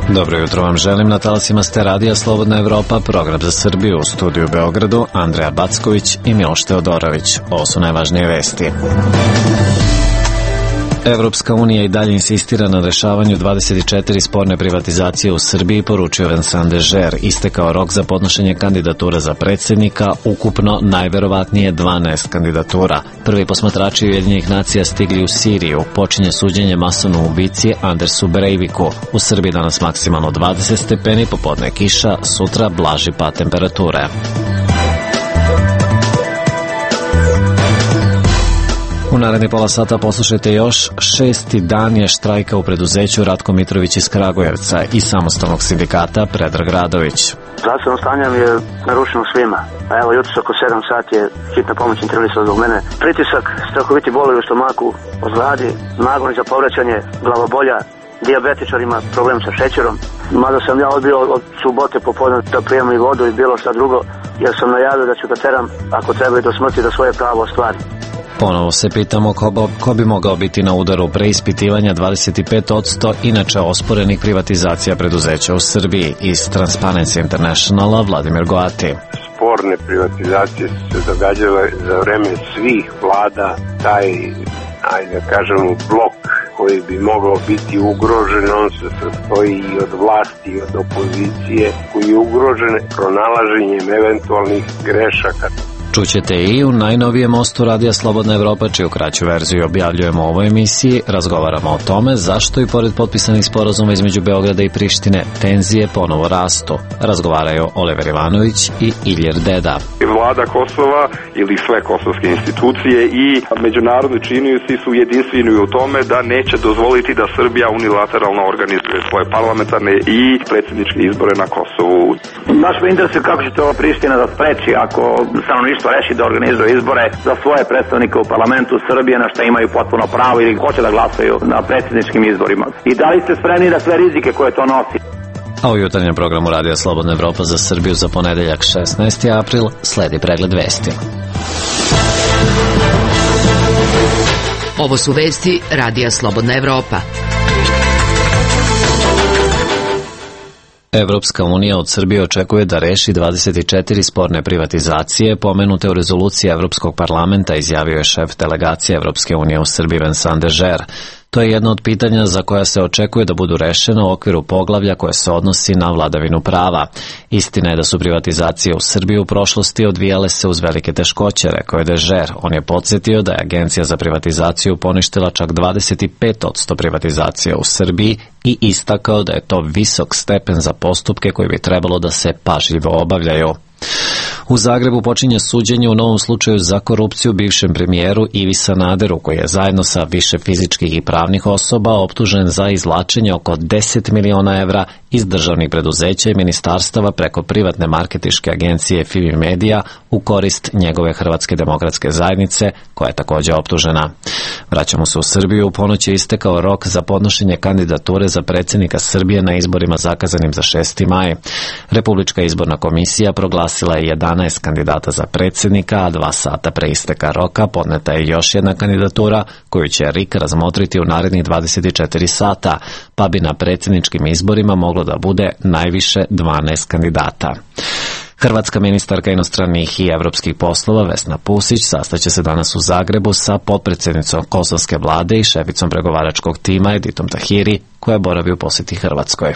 Dobro jutro vam želim, na talasima ste radija Slobodna Evropa, program za Srbiju, u studiju u Beogradu, Andreja Backović i Miloš Teodorović. Ovo su najvažnije vesti. Evropska unija i dalje insistira na rešavanju 24 sporne privatizacije u Srbiji, poručio Vincent Dežer. Istekao rok za podnošenje kandidatura za predsjednika, ukupno najverovatnije 12 kandidatura. Prvi posmatrači Ujedinjenih nacija stigli u Siriju. Počinje suđenje masovnom ubici Andersu Breiviku. U Srbiji danas maksimalno 20 stepeni, popodne kiša, sutra blaži pad temperature. U naredni pola sata poslušajte još 6. dan je štrajka u preduzeću Ratko Mitrović iz Kragujevca i samostalnog sindikata Predrag Radović. Zdravstveno stanje je narušeno svima. A evo, jutros oko 7 sati je hitna pomoć intervenisala zbog mene. Pritisak, strahoviti bolovi u stomaku, ozladi, nagon za povraćanje, glavobolja, dijabetičarima problem sa šećerom. Mada sam ja odbio od subote popodne da pijemo i vodu i bilo šta drugo, jer sam najavio da ću da teram, ako treba i do smrti, da svoje pravo ostvari. Ponovo se pitamo ko bi mogao biti na udaru preispitivanja 25% inače osporenih privatizacija preduzeća u Srbiji. Iz Transparency Internationala Vladimir Goati. Sporne privatizacije su se događale za vreme svih vlada. Taj, ajde kažemo, blok koji bi mogao biti ugrožen, on se sastoji i od vlasti i od opozicije, koji je ugrožen pronalaženjem eventualnih grešaka. Čućete i u najnovijem mostu radija Slobodna Evropa, čiju kraću verziju objavljujemo u ovoj emisiji. Razgovaramo o tome zašto i pored potpisanih sporazuma između Beograda i Prištine tenzije ponovo rastu. Razgovaraju Oliver Ivanović i Iljer Deda. Vlada Kosova ili sve kosovske institucije i međunarodni činioci su jedinstveni u tome da neće dozvoliti da Srbija unilateralno organizuje svoje parlamentarne i predsjedničke izbore na Kosovu. Naš interes je kako će to Priština da spreči ako stanovništvo reši da organizuje izbore za svoje predstavnike u parlamentu Srbije, na što imaju potpuno pravo ili hoće da glasaju na predsjedničkim izborima. I da li ste spremni da sve rizike koje to nosi? A u jutarnjem programu Radija Slobodna Evropa za Srbiju za ponedeljak 16. april sledi pregled vesti. Ovo su vesti Radija Slobodna Evropa. Evropska unija od Srbije očekuje da reši 24 sporne privatizacije pomenute u rezoluciji Evropskog parlamenta, izjavio je šef delegacije Evropske unije u Srbiji Vincent Dežer. To je jedno od pitanja za koja se očekuje da budu rešeno u okviru poglavlja koje se odnosi na vladavinu prava. Istina je da su privatizacije u Srbiji u prošlosti odvijale se uz velike teškoće, rekao je Dežer. On je podsjetio da je Agencija za privatizaciju poništila čak 25% privatizacija u Srbiji i istakao da je to visok stepen za postupke koji bi trebalo da se pažljivo obavljaju. U Zagrebu počinje suđenje u novom slučaju za korupciju bivšem premijeru Ivi Sanaderu, koji je zajedno sa više fizičkih i pravnih osoba optužen za izvlačenje oko 10 miliona evra iz državnih preduzeća i ministarstava preko privatne marketinške agencije Fimi Media u korist njegove Hrvatske demokratske zajednice, koja je također optužena. Vraćamo se u Srbiju. U ponoć je istekao rok za podnošenje kandidature za predsjednika Srbije na izborima zakazanim za 6. maj. Republička izborna komisija proglasila je 11 kandidata za predsjednika, a 2 sata pre isteka roka podneta je još jedna kandidatura koju će RIK razmotriti u narednih 24 sata, pa bi na predsjedničkim izborima moglo da bude najviše 12 kandidata. Hrvatska ministarka inostranih i evropskih poslova Vesna Pusić sastaće se danas u Zagrebu sa potpredsjednicom kosovske vlade i šeficom pregovaračkog tima Editom Tahiri, koja boravi u posjeti Hrvatskoj.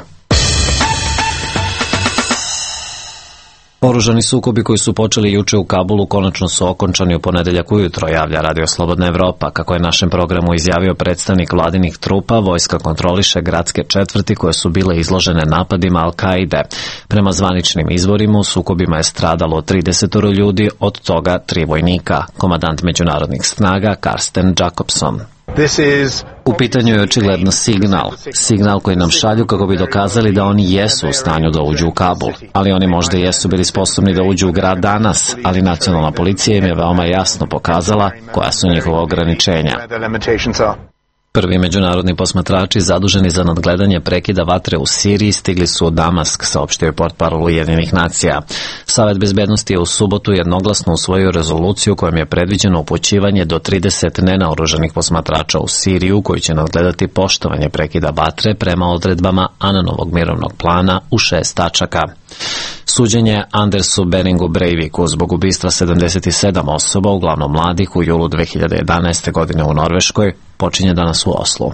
Oružani sukobi koji su počeli juče u Kabulu konačno su okončani u ponedeljak ujutro, javlja Radio Slobodna Evropa. Kako je našem programu izjavio predstavnik vladinih trupa, vojska kontroliše gradske četvrti koje su bile izložene napadima Al-Kaide. Prema zvaničnim izvorima u sukobima je stradalo 30 ljudi, od toga 3 vojnika. Komandant međunarodnih snaga Karsten Jacobson. U pitanju je očigledno signal koji nam šalju kako bi dokazali da oni jesu u stanju da uđu u Kabul, ali oni možda jesu bili sposobni da uđu u grad danas, ali nacionalna policija im je veoma jasno pokazala koja su njihova ograničenja. Prvi međunarodni posmatrači zaduženi za nadgledanje prekida vatre u Siriji stigli su u Damask, saopštio je portparol Ujedinjenih nacija. Savet bezbednosti je u subotu jednoglasno usvojio rezoluciju kojom je predviđeno upućivanje do 30 nenaoružanih posmatrača u Siriju koji će nadgledati poštovanje prekida vatre prema odredbama Ananovog mirovnog plana u 6 tačaka. Suđenje Andersu Beringu Breiviku zbog ubistva 77 osoba, uglavnom mladih, u julu 2011. godine u Norveškoj počinje danas u Oslu.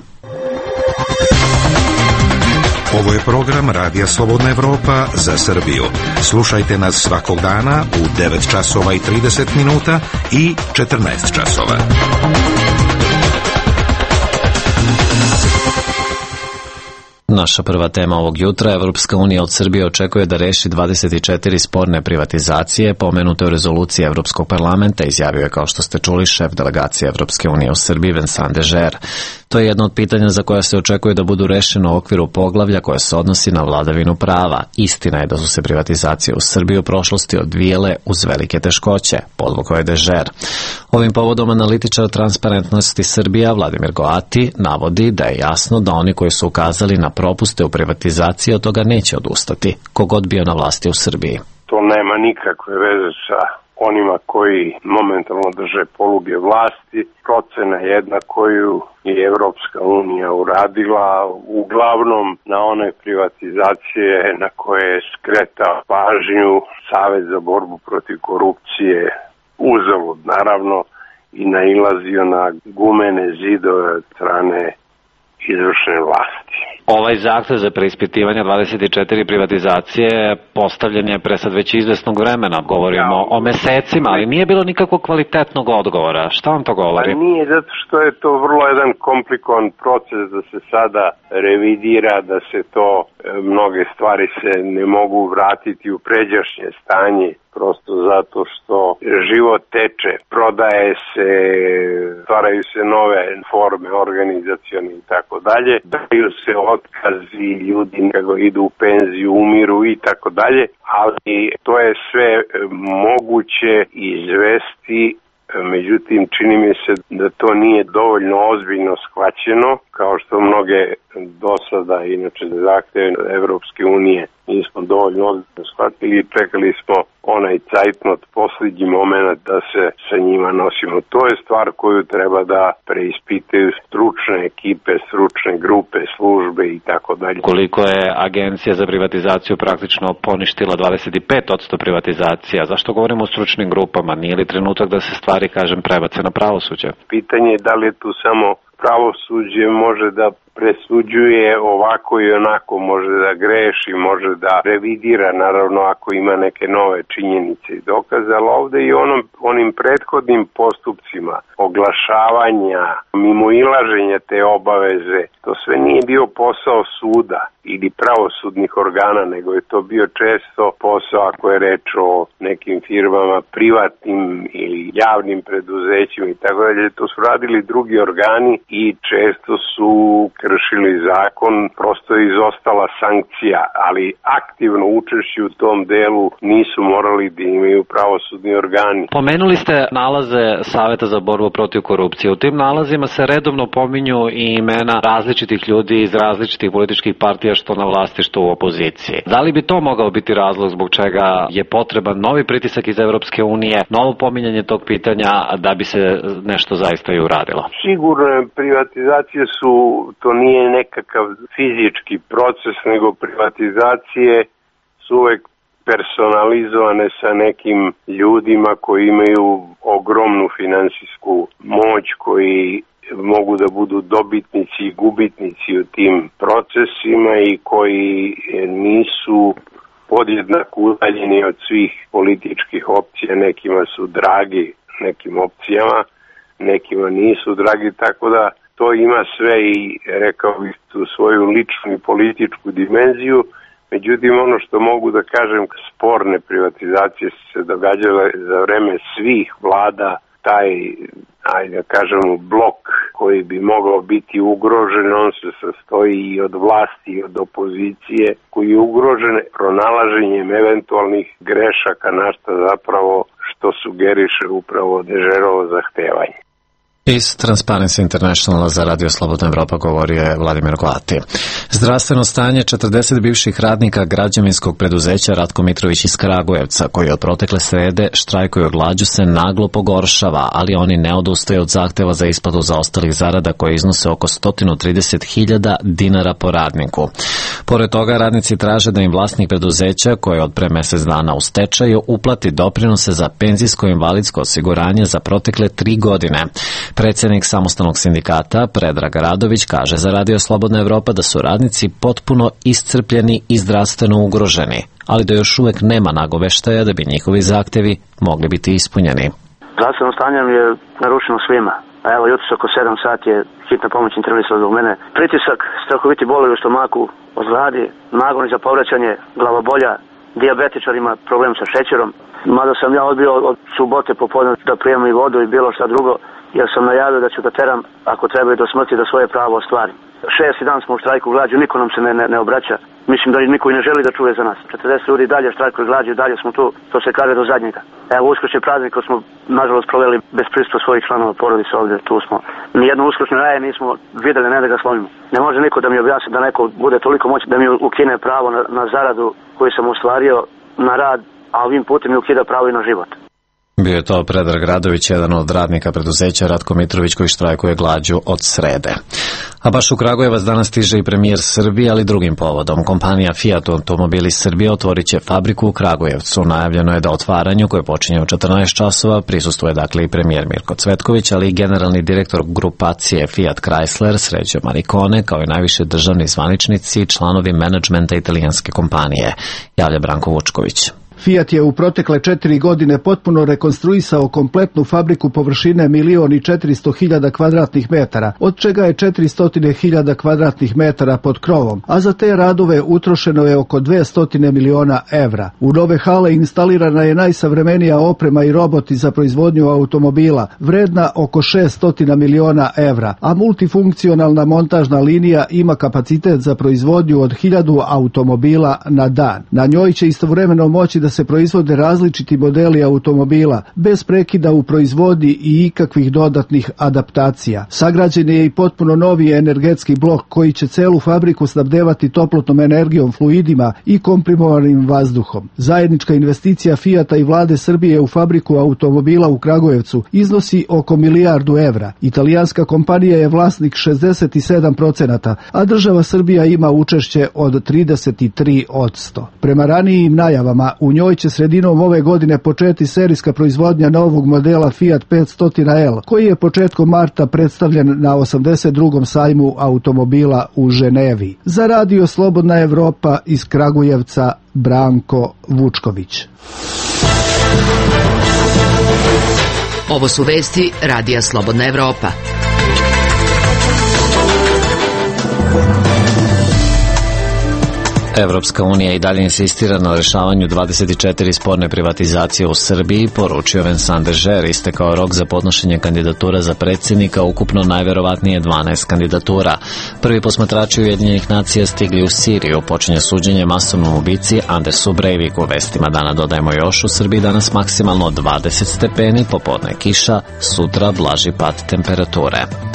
Ovo je program Radija Slobodna Evropa za Srbiju. Slušajte nas svakog dana u 9 časova i 30 minuta i 14 časova. Naša prva tema ovog jutra, Evropska unija od Srbije očekuje da reši 24 sporne privatizacije, pomenute u rezoluciji Evropskog parlamenta, izjavio je, kao što ste čuli, šef delegacije Evropske unije u Srbiji Vincent Dežer. To je jedno od pitanja za koja se očekuje da budu rešeno u okviru poglavlja koje se odnosi na vladavinu prava. Istina je da su se privatizacije u Srbiji u prošlosti odvijele uz velike teškoće, podvukao je Dežer. Ovim povodom analitičar Transparentnosti Srbija Vladimir Goati navodi da je jasno da oni koji su ukazali na propuste u privatizaciji od toga neće odustati, kogod bio na vlasti u Srbiji. To nema nikakve veze sa onima koji momentalno drže poluge vlasti. Procena jedna koju je Evropska unija uradila uglavnom na one privatizacije na koje je skretao pažnju Savet za borbu protiv korupcije, uzalud naravno, i nailazio na gumene zidove od strane izvršne vlasti. Ovaj zahtev za preispitivanje 24 privatizacije postavljen je pre sad već izvesnog vremena. Govorimo o mesecima, ali nije bilo nikakvog kvalitetnog odgovora. Šta vam to govori? Nije, zato što je to vrlo jedan komplikovan proces da se sada revidira, da se to, mnoge stvari se ne mogu vratiti u pređašnje stanje, prosto zato što život teče, prodaje se, stvaraju se nove forme organizacione i tako dalje, daju se otkazi, ljudi nego idu u penziju, umiru i tako dalje, ali to je sve moguće izvesti. Međutim, čini mi se da to nije dovoljno ozbiljno shvaćeno, kao što mnoge do sada, inače zahteve Evropske unije, nismo dovoljno ozbiljno shvatili i čekali smo onaj cajtnot, posljednji moment da se sa njima nosimo. To je stvar koju treba da preispitaju stručne ekipe, stručne grupe, službe i tako dalje. Koliko je Agencija za privatizaciju praktično poništila 25% privatizacija? Zašto govorimo o stručnim grupama? Nije li trenutak da se stvari, kažem, prebace na pravosuđe? Pitanje je da li je tu samo pravosuđe može da presuđuje ovako i onako, može da greši, može da revidira, naravno ako ima neke nove činjenice i dokaze, ali ovde i onim prethodnim postupcima oglašavanja, mimoilaženja te obaveze, to sve nije bio posao suda ili pravosudnih organa, nego je to bio često posao ako je reč o nekim firmama, privatnim ili javnim preduzećima i tako dalje. To su radili drugi organi i često su kršili zakon, prosto je izostala sankcija, ali aktivno učešće u tom delu nisu morali da imaju pravosudni organi. Pomenuli ste nalaze Saveta za borbu protiv korupcije. U tim nalazima se redovno pominju i imena različitih ljudi iz različitih političkih partija, što na vlasti, što u opoziciji. Da li bi to mogao biti razlog zbog čega je potreban novi pritisak iz Evropske unije, novo pominjanje tog pitanja da bi se nešto zaista i uradilo? Sigurno, privatizacije to nije nekakav fizički proces, nego privatizacije su uvek personalizovane sa nekim ljudima koji imaju ogromnu finansijsku moć, koji mogu da budu dobitnici i gubitnici u tim procesima i koji nisu podjednako udaljeni od svih političkih opcija. Nekima su dragi nekim opcijama, nekima nisu dragi, tako da to ima sve i, rekao bih, tu svoju ličnu i političku dimenziju. Međutim, ono što mogu da kažem, sporne privatizacije su se događale za vreme svih vlada. Taj, ajde da kažemo, blok koji bi mogao biti ugrožen, on se sastoji i od vlasti i od opozicije, koji je ugrožen pronalaženjem eventualnih grešaka, na što zapravo što sugeriše upravo Dežerovo zahtevanje. Iz Transparency Internationala za Radio Slobodna Evropa govorio je Vladimir Glati. Zdravstveno stanje 40 bivših radnika građevinskog preduzeća Ratko Mitrović iz Kragujevca, koji od protekle srede štrajkuju glađu, se naglo pogoršava, ali oni ne odustaju od zahteva za isplatu zaostalih zarada koje iznose oko 130.000 dinara po radniku. Pored toga, radnici traže da im vlasnik preduzeća, koji je od pre mesec dana u stečaju, uplati doprinose za penzijsko-invalidsko osiguranje za protekle 3 godine. Predsjednik samostalnog sindikata Predrag Radović kaže za Radio Slobodna Evropa da su radnici potpuno iscrpljeni i zdravstveno ugroženi, ali da još uvek nema nagoveštaja da bi njihovi zahtevi mogli biti ispunjeni. Zdravstveno stanje je narušeno svima. A evo, jutros oko 7 sati je hitna pomoć intervenisala zbog mene. Pritisak, strahoviti bolovi u stomaku, ozladi, nagoni za povraćanje, glavobolja, dijabetičarima problem sa šećerom. Mada sam ja odbio od subote popodne da prijemam i vodu i bilo šta drugo, jer sam najavio da ću da teram, ako treba i do smrti, da svoje pravo ostvarim. 6. dan smo u štrajku glađu, niko nam se ne obraća. Mislim da niko i ne želi da čuje za nas. 40 ljudi dalje štrajkuju glađu i dalje smo tu, to se kaže do zadnjega. Evo, uskršnji praznik koji smo nažalost proveli bez prisustva svojih članova porodice ovdje, tu smo. Nijedno uskršnje raje nismo videli, ne da ga slomimo. Ne može niko da mi objasni da neko bude toliko moćan da mi ukine pravo na zaradu koju sam ostvario, na rad, a ovim putem mi ukida pravo i na život. Bio je to Predrag Radović, jedan od radnika preduzeća Ratko Mitrović, koji štrajkuje glađu od srede. A baš u Kragujevac danas stiže i premijer Srbije, ali drugim povodom. Kompanija Fiat Automobili Srbije otvorit će fabriku u Kragujevcu. Najavljeno je da otvaranju, koje počinje u 14 časova, prisustuje dakle i premijer Mirko Cvetković, ali i generalni direktor grupacije Fiat Chrysler Sređo Maricone, kao i najviše državni zvaničnici i članovi menadžmenta italijanske kompanije, javlja Branko Vučković. Fiat je u protekle 4 godine potpuno rekonstruisao kompletnu fabriku površine 1.400.000 kvadratnih metara, od čega je 400.000 kvadratnih metara pod krovom, a za te radove utrošeno je oko 200 miliona evra. U nove hale instalirana je najsavremenija oprema i roboti za proizvodnju automobila, vredna oko 600 miliona evra, a multifunkcionalna montažna linija ima kapacitet za proizvodnju od 1000 automobila na dan. Na njoj će istovremeno moći da se proizvode različiti modeli automobila, bez prekida u proizvodnji i ikakvih dodatnih adaptacija. Sagrađen je i potpuno novi energetski blok koji će celu fabriku snabdevati toplotnom energijom, fluidima i komprimovanim vazduhom. Zajednička investicija Fiata i vlade Srbije u fabriku automobila u Kragujevcu iznosi oko 1 milijardu evra. Italijanska kompanija je vlasnik 67%, a država Srbija ima učešće od 33%. Prema ranijim najavama, u njoj će sredinom ove godine početi serijska proizvodnja novog modela Fiat 500L, koji je početkom marta predstavljen na 82. sajmu automobila u Ženevi. Za Radio Slobodna Evropa iz Kragujevca, Branko Vučković. Ovo su vesti Radija Slobodna Evropa. Evropska unija i dalje insistira na rešavanju 24 sporne privatizacije u Srbiji, poručio Vincent Dežer. Istekao rok za podnošenje kandidatura za predsjednika, ukupno najverovatnije 12 kandidatura. Prvi posmatrači Ujedinjenih nacija stigli u Siriju. Počinje suđenje masovnom ubici Andersu Breiviku. Vestima dana dodajemo još: u Srbiji danas maksimalno 20 stepeni, popodne kiša, sutra blaži pad temperature.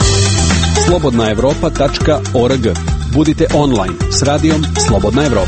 slobodnaevropa.org. Budite online s radijom Slobodna Evropa.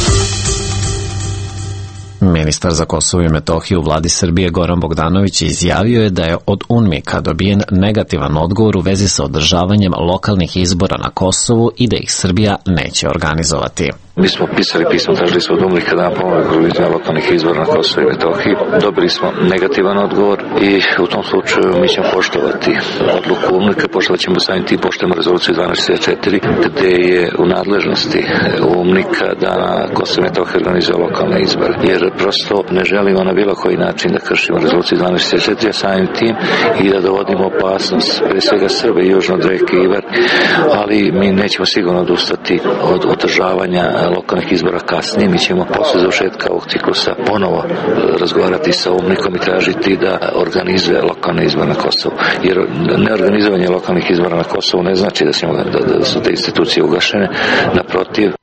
Ministar za Kosovo i Metohiju u vladi Srbije Goran Bogdanović izjavio je da je od UNMIK-a dobijen negativan odgovor u vezi sa održavanjem lokalnih izbora na Kosovu i da ih Srbija neće organizovati. Mi smo pisali pismo, tražili smo od UNMIK-a da nam pomogne organizovanja lokalnih izbora na Kosovu i Metohiji. Dobili smo negativan odgovor i u tom slučaju mi ćemo poštovati odluku UNMIK-a, poštovat ćemo samim tim, poštujemo rezoluciju 1264, gde je u nadležnosti UNMIK-a da na Kosovu i Metohiji organizuje lokalne izbore. Jer prosto ne želimo na bilo koji način da kršimo rezoluciju 1264, a samim tim i da dovodimo opasnost pre svega Srbe i južno od reke Ibar, ali mi nećemo sigurno odustati od održavanja lokalnih izbora kasnije. Mi ćemo posle završetka ovog ciklusa ponovo razgovarati sa UNMIK-om i tražiti da organizuje lokalne izbore na Kosovu. Jer neorganizovanje lokalnih izbora na Kosovu ne znači da su te institucije ugašene, naprotiv.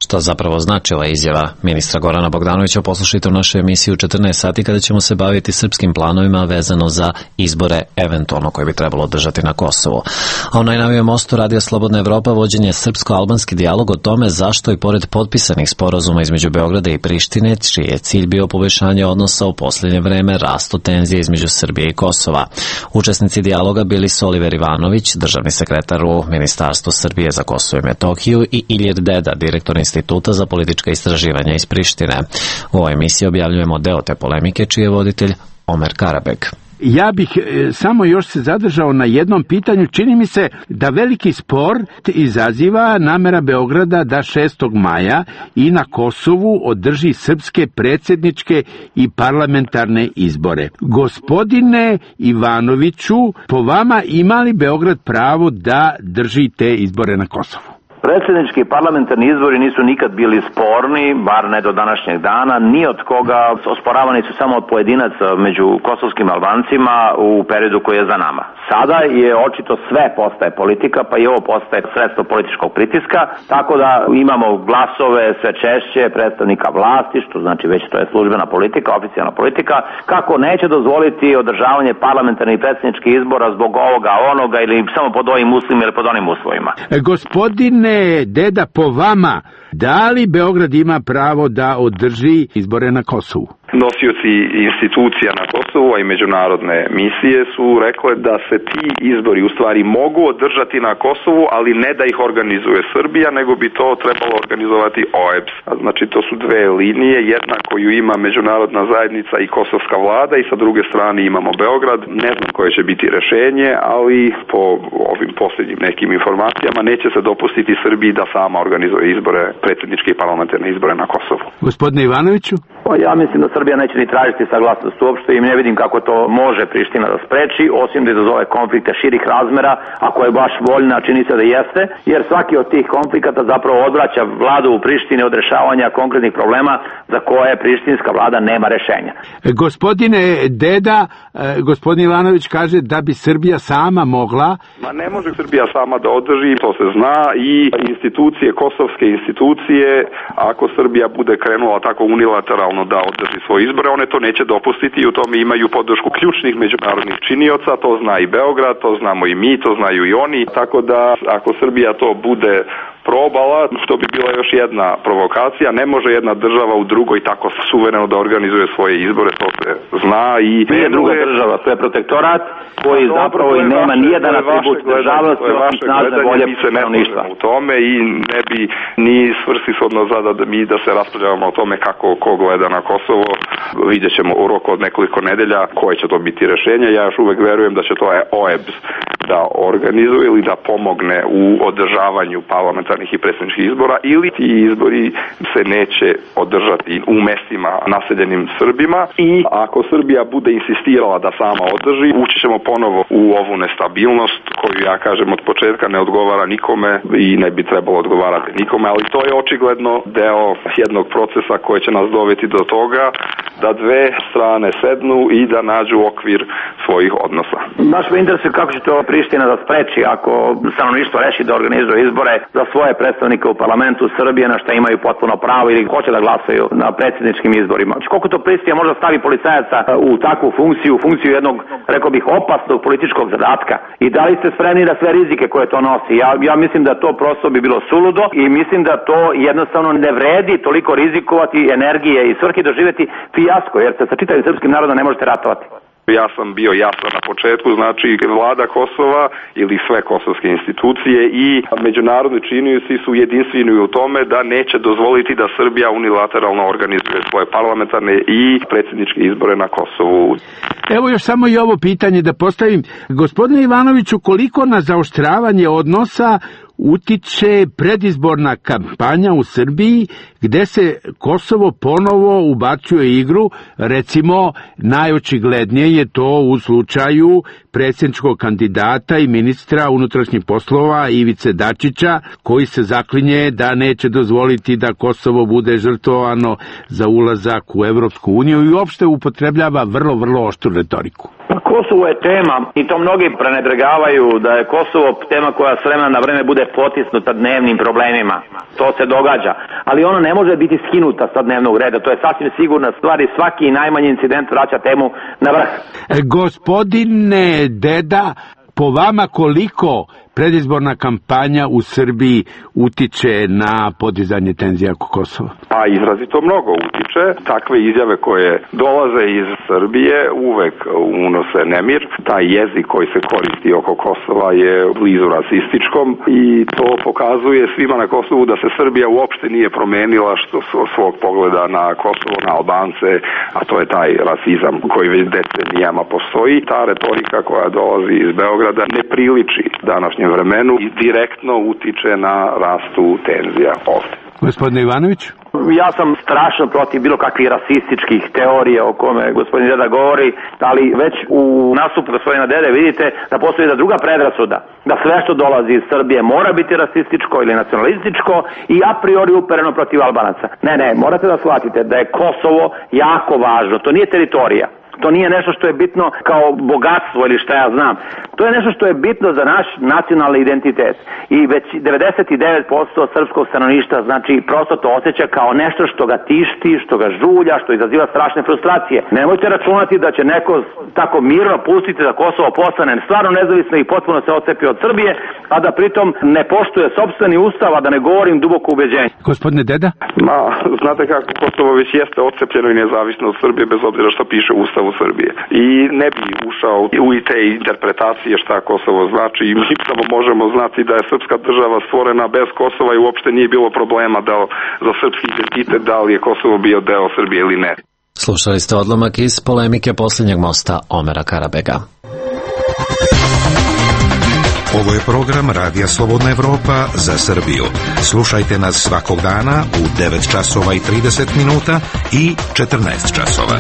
Šta zapravo znači ova izjava ministra Gorana Bogdanovića, poslušajte u našoj emisiji u 14 sati kada ćemo se baviti srpskim planovima vezano za izbore eventualno koje bi trebalo održati na Kosovu. A u najnovijem mostu Radija Slobodna Evropa vođen je srpsko-albanski dijalog o tome zašto i pored potpisanih sporazuma između Beograda i Prištine, čiji je cilj bio poboljšanje odnosa, u posljednje vreme rastu tenzije između Srbije i Kosova. Učesnici dijaloga bili su Oliver Ivanović, državni sekretar u Ministarstvu Srbije za Kosovo i Metohiju, i Ilir Deda, direktor Instituta za politička istraživanja iz Prištine. U ovoj emisiji objavljujemo deo te polemike, čiji je voditelj Omer Karabek. Ja bih samo još se zadržao na jednom pitanju. Čini mi se da veliki spor izaziva namera Beograda da 6. maja i na Kosovu održi srpske predsjedničke i parlamentarne izbore. Gospodine Ivanoviću, po vama ima li Beograd pravo da drži te izbore na Kosovu? Predsjednički i parlamentarni izbori nisu nikad bili sporni, bar ne do današnjeg dana, ni od koga. Osporavani su samo od pojedinaca među kosovskim Albancima u periodu koji je za nama. Sada je očito sve postaje politika, pa i ovo postaje sredstvo političkog pritiska, tako da imamo glasove sve češće predstavnika vlasti, što znači već to je službena politika, oficijalna politika, kako neće dozvoliti održavanje parlamentarnih i predsjedničkih izbora zbog ovoga, onoga ili samo pod ovim uslovima ili pod onim uslovima. Gospodine Deda, po vama, da li Beograd ima pravo da održi izbore na Kosovu? Nosioci institucija na Kosovu, a i međunarodne misije su rekle da se ti izbori u stvari mogu održati na Kosovu, ali ne da ih organizuje Srbija, nego bi to trebalo organizovati OEBS. Znači to su dve linije, jedna koju ima međunarodna zajednica i kosovska vlada i sa druge strane imamo Beograd. Ne znam koje će biti rešenje, ali po ovim posljednjim nekim informacijama neće se dopustiti Srbiji da sama organizuje izbore, predsjedničke i parlamentarne izbore na Kosovu. Gospodine Ivanoviću? Ja mislim da Srbija neće ni tražiti saglasnost uopšte i ne vidim kako to može Priština da spreči, osim da izazove konflikte širih razmera, ako je baš voljna, čini se da jeste, jer svaki od tih konflikata zapravo odvraća vladu u Prištini od rešavanja konkretnih problema za koje prištinska vlada nema rešenja. Gospodine Deda, gospodin Ivanović kaže da bi Srbija sama mogla... Ma ne može Srbija sama da održi, to se zna, i institucije, kosovske institucije, ako Srbija bude krenula tako unilateralno da održi svoje izbore, one to neće dopustiti i u tome imaju podršku ključnih međunarodnih činioca, to zna i Beograd, to znamo i mi, to znaju i oni, tako da ako Srbija to bude probala, što bi bila još jedna provokacija, ne može jedna država u drugoj tako suvereno da organizuje svoje izbore, to se zna i... Nije druga država, to je protektorat koji zapravo i nema nijedan atribut državnosti osim snažne volje stanovništva. U tome i ne bi ni svrsishodno da se raspravljamo o tome kako ko gleda na Kosovo. Vidjet ćemo u roku od nekoliko nedelja koje će to biti rešenje. Ja još uvek verujem da će to OEBS da organizuje ili da pomogne u održavanju parlamentarnih i predsjedničkih izbora, ili ti izbori se neće održati u mestima naseljenim Srbima, i ako Srbija bude insistirala da sama održi, ući ćemo ponovo u ovu nestabilnost koju, ja kažem, od početka ne odgovara nikome i ne bi trebalo odgovarati nikome, ali to je očigledno deo jednog procesa koji će nas dovesti do toga da dve strane sednu i da nađu okvir svojih odnosa. Naš me interesuje kako će to Priština da spreči ako stanovništvo reši da organizuje izbore za svoje predstavnike u parlamentu Srbije, na što imaju potpuno pravo, ili hoće da glasaju na predsjedničkim izborima. Koliko to Priština možda stavi policajaca u takvu funkciju jednog, rekao bih, opasnog političkog zadatka, i da li ste spremni na sve rizike koje to nosi? Ja mislim da to prosto bi bilo suludo i mislim da to jednostavno ne vredi toliko rizikovati energije i svrhe doživjeti fijasko, jer se sa čitavim srpskim narodom ne možete ratovati. Ja sam bio jasan na početku, znači vlada Kosova ili sve kosovske institucije i međunarodni činioci su jedinstveni u tome da neće dozvoliti da Srbija unilateralno organizuje svoje parlamentarne i predsjedničke izbore na Kosovu. Evo još samo i ovo pitanje da postavim. Gospodine Ivanoviću, koliko na zaoštravanje odnosa utiče predizborna kampanja u Srbiji gde se Kosovo ponovo ubacuje u igru, recimo najočiglednije je to u slučaju predsjedničkog kandidata i ministra unutrašnjih poslova Ivice Dačića, koji se zaklinje da neće dozvoliti da Kosovo bude žrtvovano za ulazak u Evropsku uniju i uopšte upotrebljava vrlo oštru retoriku. Kosovo je tema i to mnogi prenedregavaju da je Kosovo tema koja s vremena na vreme bude potisnuta dnevnim problemima. To se događa. ali ona ne može biti skinuta sa dnevnog reda, to je sasvim sigurna stvar i svaki najmanji incident vraća temu na vrh. Gospodine Deda, po vama koliko predizborna kampanja u Srbiji utiče na podizanje tenzija oko Kosova? Pa izrazito mnogo utiče. Takve izjave koje dolaze iz Srbije uvek unose nemir. Taj jezik koji se koristi oko Kosova je blizu rasističkom i to pokazuje svima na Kosovu da se Srbija uopšte nije promenila što svog pogleda na Kosovo, na Albance, a to je taj rasizam koji već decenijama postoji. Ta retorika koja dolazi iz Beograda ne priliči današnjem vremenu i direktno utiče na rastu tenzija ovde. Gospodine Ivanović? Ja sam strašno protiv bilo kakvih rasističkih teorija o kome gospodin Deda govori, ali već u nastupu gospodina Dede vidite da postoji da druga predrasuda, da sve što dolazi iz Srbije mora biti rasističko ili nacionalističko i a priori upereno protiv Albanaca. Ne, morate da shvatite da je Kosovo jako važno, to nije teritorija. To nije nešto što je bitno kao bogatstvo ili šta ja znam. To je nešto što je bitno za naš nacionalni identitet. I već 99% srpskog stanovništva znači prosto to osjeća kao nešto što ga tišti, što ga žulja, što izaziva strašne frustracije. Nemojte računati da će neko tako mirno pustiti da Kosovo postane stvarno nezavisno i potpuno se odcepi od Srbije, a da pritom ne poštuje sopstveni ustav, a da ne govorim duboko ubeđenje. Gospodine Deda? Znate kako Kosovo već jeste odcepljeno i nezavisno od Srbije bez obzira što piše ustav u Srbije. I ne bi ušao u te interpretacije šta Kosovo znači i mi samo možemo znati da je srpska država stvorena bez Kosova i uopšte nije bilo problema da za srpski identitet da li je Kosovo bio deo Srbije ili ne. Slušali ste odlomak iz polemike posljednjeg mosta Omera Karabega. Ovo je program Radija Slobodna Evropa za Srbiju. Slušajte nas svakog dana u 9 časova i 30 minuta i 14 časova.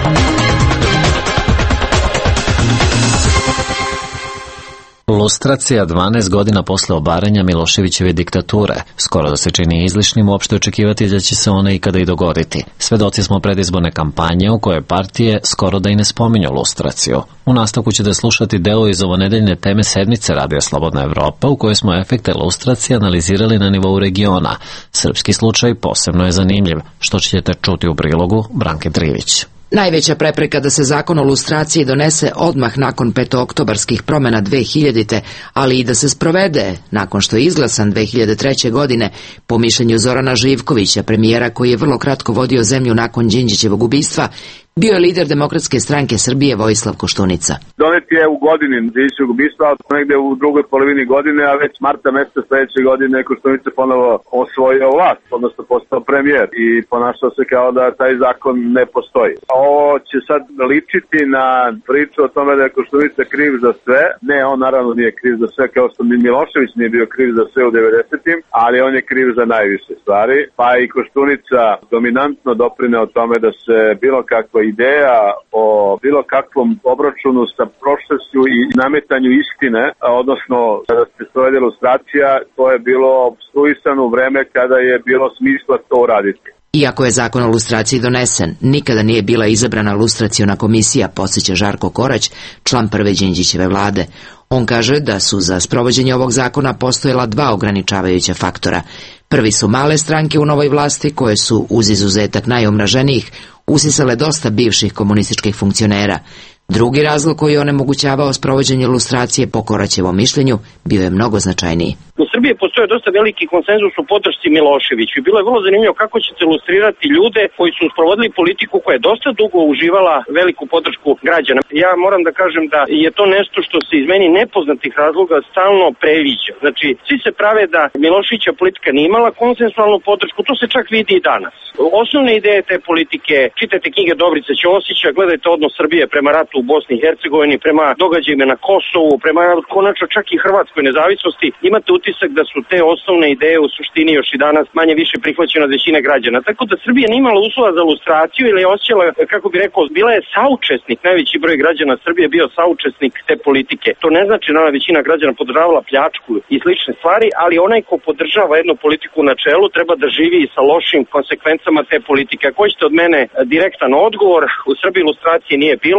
Lustracija 12 godina posle obaranja Miloševićeve diktature. Skoro da se čini izlišnim uopšte očekivati da će se ona ikada i dogoditi. Svedoci smo predizborne kampanje u kojoj partije skoro da i ne spominju lustraciju. U nastavku ćete slušati deo iz ovonedeljne teme sedmice Radija Slobodna Evropa u kojoj smo efekte lustracije analizirali na nivou regiona. Srpski slučaj posebno je zanimljiv, što ćete čuti u prilogu Branke Trivić. Najveća prepreka da se zakon o lustraciji donese odmah nakon petooktobarskih promjena 2000. ali i da se sprovede nakon što je izglasan 2003. godine, po mišljenju Zorana Živkovića, premijera koji je vrlo kratko vodio zemlju nakon Đinđićevog ubistva, bio je lider Demokratske stranke Srbije Vojislav Koštunica. Donet je u godini Đinđićevog ubistva, negde u drugoj polovini godine, a već marta meseca sledeće godine Koštunica ponovo osvojio vlast, odnosno postao premijer i ponašao se kao da taj zakon ne postoji. Ovo će sad ličiti na priču o tome da je Koštunica kriv za sve. Ne, on naravno nije kriv za sve, kao što ni Milošević nije bio kriv za sve u 90-im, ali on je kriv za najviše stvari. Pa i Koštunica dominantno doprineo tome da se bilo kakva ideja o bilo kakvom obračunu sa prošlošću i nametanju istine, odnosno kada se sprovede lustracija, to je bilo opstruisano u vreme kada je bilo smisla to uraditi. Iako je zakon o lustraciji donesen, nikada nije bila izabrana lustraciona komisija, podsjeća Žarko Korać, član prve Đinđićeve vlade. On kaže da su za sprovođenje ovog zakona postojala dva ograničavajuća faktora. Prvi su male stranke u novoj vlasti koje su, uz izuzetak najomraženijih, usisale dosta bivših komunističkih funkcionera. Drugi razlog koji je onemogućavao sprovođenje lustracije po Koraćevom mišljenju bio je mnogo značajniji. U Srbiji postoje dosta veliki konsenzus u podršci Miloševiću i bilo je vrlo zanimljivo kako ćete lustrirati ljude koji su sprovodili politiku koja je dosta dugo uživala veliku podršku građana. Ja moram da kažem da je to nešto što se iz meni nepoznatih razloga stalno previđa. Znači, svi se prave da Miloševića politika nije imala konsensualnu podršku, to se čak vidi i danas. Osnovne ideje te politike, čitajte knjige Dobrice Ćosića, gledajte odnos Srbije prema ratu u Bosni i Hercegovini, prema događajima na Kosovu, prema konačno čak i hrvatskoj nezavisnosti, imate utisak da su te osnovne ideje u suštini još i danas manje više prihvaćene od većine građana. Tako da Srbija nije imala uslova za lustraciju ili je osjećala, kako bi rekao, bila je saučesnik, najveći broj građana Srbije bio saučesnik te politike. To ne znači da većina građana podržavala pljačku i slične stvari, ali onaj ko podržava jednu politiku na čelu treba da živi sa lošim konsekvencama te politike. Ako hoćete od mene direktan odgovor, u Srbiji lustracije nije bilo, jer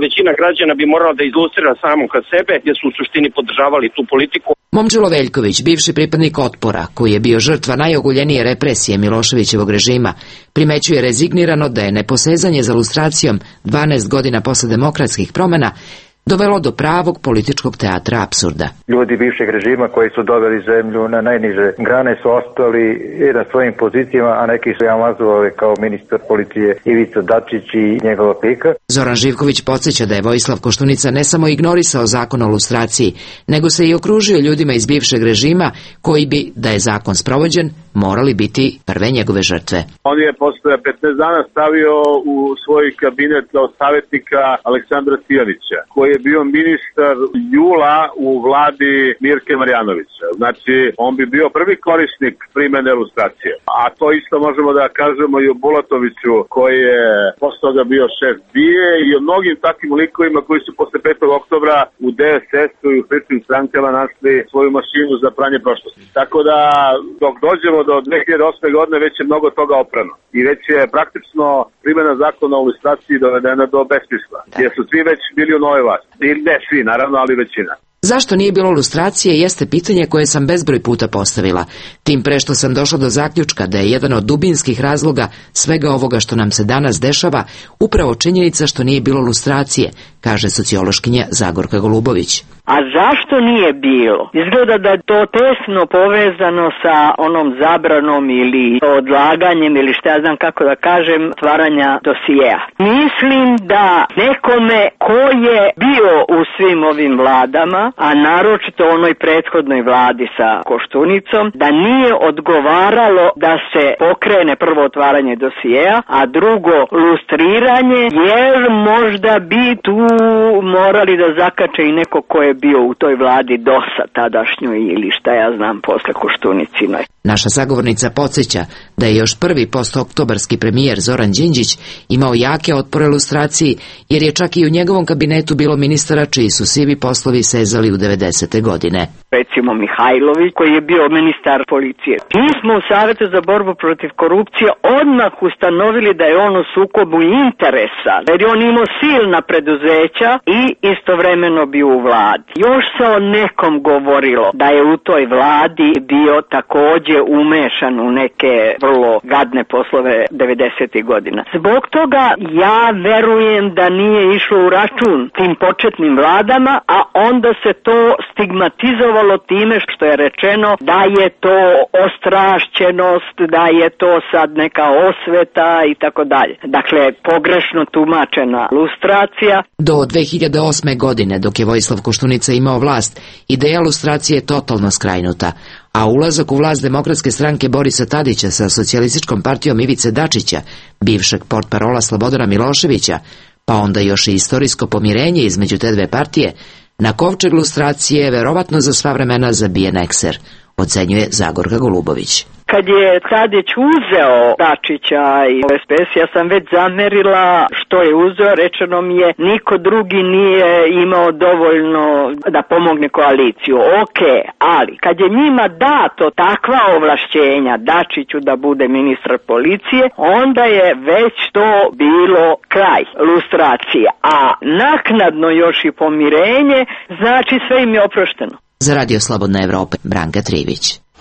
većina građana bi morala da ilustrira samo kad sebe, jer su u suštini podržavali tu politiku. Momčilo Veljković, bivši pripadnik Otpora, koji je bio žrtva najoguljenije represije Miloševićevog režima, primećuje rezignirano da je neposezanje za lustracijom 12 godina posle demokratskih promena dovelo do pravog političkog teatra apsurda. Ljudi bivšeg režima koji su doveli zemlju na najniže grane su ostali i na svojim pozicijama, a neki su jamazovali kao ministar policije Ivica Dačić i njegova klika. Zoran Živković podsjeća da je Vojislav Koštunica ne samo ignorisao zakon o lustraciji, nego se i okružio ljudima iz bivšeg režima koji bi, da je zakon sprovođen, morali biti prve njegove žrtve. On je posle 15 dana stavio u svoj kabinet kao savjetnika Aleksandra Tijanića, koji je bio ministar jula u vladi Mirke Marjanovića. Znači, on bi bio prvi korisnik primene lustracije. A to isto možemo da kažemo i o Bulatoviću, koji je posle toga bio šef BIA, i o mnogim takvim likovima koji su posle 5. oktobra u DSS-u i u sličnim strankama našli svoju mašinu za pranje prošlosti. Tako da, dok dođemo do 2008. godine, već je mnogo toga oprano. I već je praktično primena zakona o lustraciji dovedena do besmisla. Jer su svi već bili u novoj vlasti. I ne svi, naravno, ali većina. Zašto nije bilo lustracije jeste pitanje koje sam bezbroj puta postavila, tim pre što sam došla do zaključka da je jedan od dubinskih razloga svega ovoga što nam se danas dešava upravo činjenica što nije bilo lustracije, kaže sociološkinja Zagorka Golubović. A zašto nije bilo? Izgleda da je to tesno povezano sa onom zabranom ili odlaganjem ili šta ja znam kako da kažem, stvaranja dosijeja. Mislim da nekome ko je bio u svim ovim vladama, a naročito onoj prethodnoj vladi sa Koštunicom, da nije odgovaralo da se pokrene prvo otvaranje dosijeja, a drugo lustriranje, jer možda bi tu morali da zakače i neko ko je bio u toj vladi DOS-a tadašnjoj ili šta ja znam posle Koštunicinoj. Naša sagovornica podsjeća da je još prvi postoktobarski premijer Zoran Đinđić imao jake otpore lustraciji, jer je čak i u njegovom kabinetu bilo ministara čiji su sivi poslovi sezali u 90. godine. Recimo Mihajlović, koji je bio ministar policije. Mi smo u Savetu za borbu protiv korupcije odmah ustanovili da je on u sukobu interesa, jer je on imao silna preduzeća i istovremeno bio u vladi. Još se o nekom govorilo da je u toj vladi bio takođe umešan u neke vrlo gadne poslove 90. godina. Zbog toga ja verujem da nije išlo u račun tim početnim vladama, a onda se to stigmatizovalo time što je rečeno da je to ostrašćenost, da je to sad neka osveta i tako dalje. Dakle, pogrešno tumačena lustracija. Do 2008. godine, dok je Vojislav Koštunica imao vlast, ideja lustracije je totalno skrajnuta, a ulazak u vlast Demokratske stranke Borisa Tadića sa Socijalističkom partijom Ivice Dačića, bivšeg portparola Slobodana Miloševića, pa onda još i istorijsko pomirenje između te dve partije, na kovčeg lustracije je verovatno za sva vremena zabijen ekser, ocenjuje Zagorka Golubović. Kad je Tadić uzeo Dačića i SPS, ja sam već zamerila što je uzeo, rečeno mi je niko drugi nije imao dovoljno da pomogne koaliciju. Ok, ali kad je njima dato takva ovlašćenja Dačiću da bude ministar policije, onda je već to bilo kraj lustracije, a naknadno još i pomirenje, znači sve im je oprošteno. Za Radio Slobodna Evropa, Branka Trivić.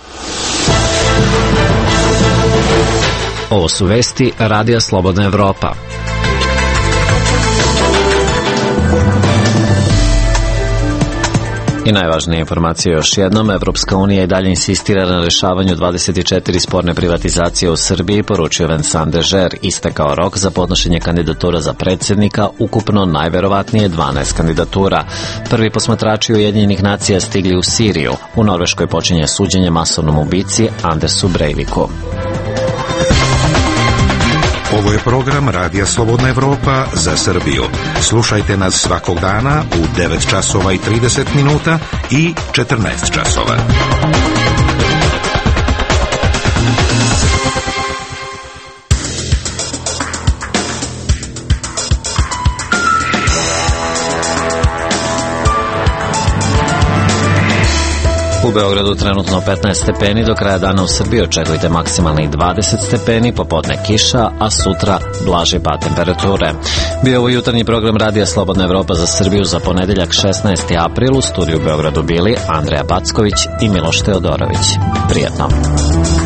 Ovo su vesti Radija Slobodna Evropa. I najvažnije informacije još jednom, Evropska unija i dalje insistira na rešavanju 24 sporne privatizacije u Srbiji, poručio Vincent Dežer. Istekao rok za podnošenje kandidatura za predsjednika, ukupno najverovatnije 12 kandidatura. Prvi posmatrači Ujedinjenih nacija stigli u Siriju. U Norveškoj počinje suđenje masovnom ubici Andersu Breiviku. Ovo je program Radija Slobodna Evropa za Srbiju. Slušajte nas svakog dana u 9 časova i 30 minuta i 14 časova. U Beogradu trenutno 15 stepeni, do kraja dana u Srbiji očekujte maksimalnih 20 stepeni, popodne kiša, a sutra blaži pad temperature. Bio ovo jutarnji program Radija Slobodna Evropa za Srbiju za ponedeljak 16. april. U studiju u Beogradu bili Andreja Backović i Miloš Teodorović. Prijetno.